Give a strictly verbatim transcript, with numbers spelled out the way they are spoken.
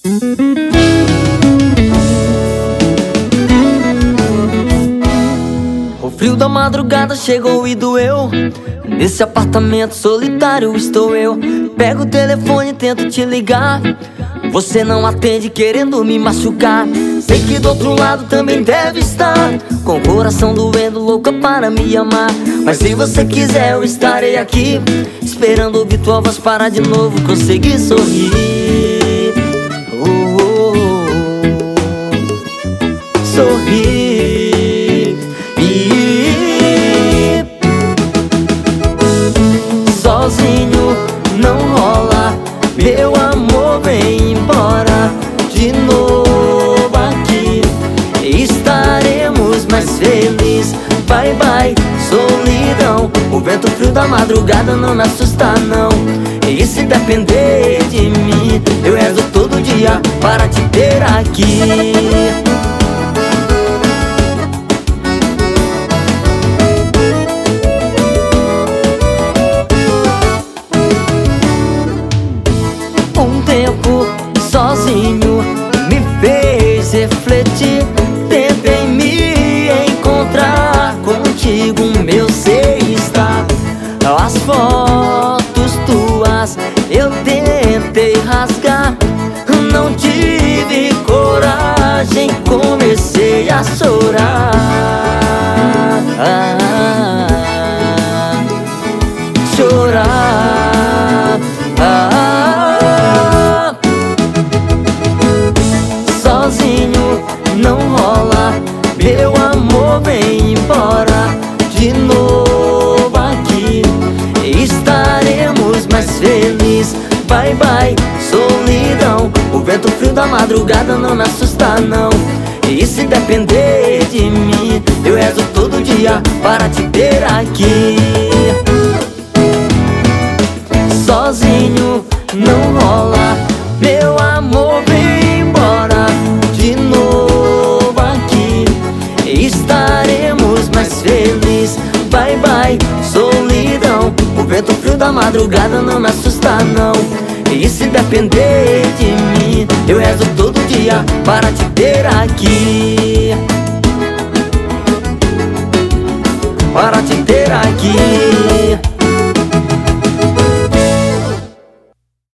O frio da madrugada chegou e doeu. Nesse apartamento solitário estou eu. Pego o telefone e tento te ligar. Você não atende querendo me machucar. Sei que do outro lado também deve estar com o coração doendo, louca para me amar. Mas se você quiser eu estarei aqui, esperando ouvir tua voz para de novo conseguir sorrir. Oh, oh, oh. Sorrir. E... sozinho não rola, meu amor, vem embora. De novo aqui estaremos mais felizes. Bye bye, solidão. O vento frio da madrugada não me assusta não. E se depender de mim, eu rezo todo dia para te ter aqui. Um tempo sozinho me fez refletir. Tentei me encontrar contigo, meu ser está. As fotos tuas eu tentei rasgar, não tive coragem, comecei a chorar. ah, Chorar. ah, Sozinho não rola, meu amor, vem embora. De novo aqui estaremos mais felizes. Bye bye, solidão. O vento frio da madrugada não me assusta não. E se depender de mim, eu rezo todo dia para te ter aqui. Sozinho não rola, meu amor, vem embora. De novo aqui estaremos mais felizes. Bye bye, solidão. O vento frio da madrugada não me assusta não. E se depender de mim, eu rezo todo dia para te ter aqui. Para te ter aqui.